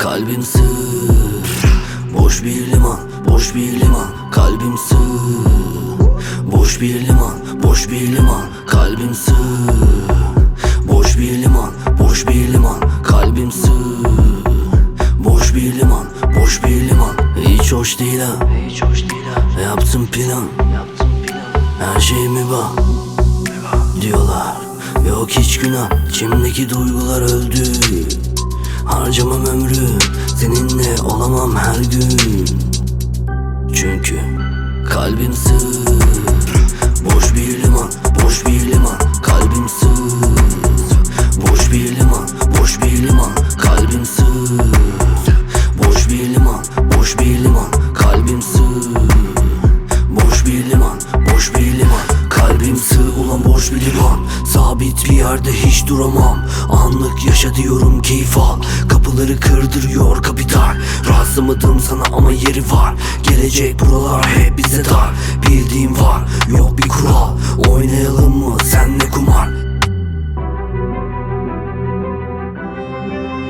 Kalbim sığ, boş bir liman, boş bir liman. Kalbim sığ, boş bir liman, boş bir liman. Kalbim sığ, boş bir liman, boş bir liman. Kalbim sığ, boş bir liman, boş bir liman. Hiç hoş değil ha, hiç hoş değil ha. Yaptım plan, her şey mübah diyorlar. Yok hiç günah, içimdeki duygular öldü. Harcamam ömrü, seninle olamam her gün. Çünkü kalbim sığ, boş bir liman, boş bir liman. Kalbim sığ, boş bir liman, boş bir liman. Kalbim sığ, boş bir liman, boş bir liman. Kalbim sığ, boş bir liman, boş bir liman. Kalbim sığ ulan boş bir liman. Sabit bir yerde hiç duramam. Anlık yaşa diyorum keyif al. Kapıları kırdırıyor kapital. Rastlamadım sana ama yeri var. Gelecek buralar hep bize dar. Bildiğim var yok bir kural. Oynayalım mı senle kumar?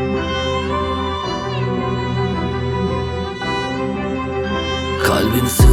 Kalbim sığ,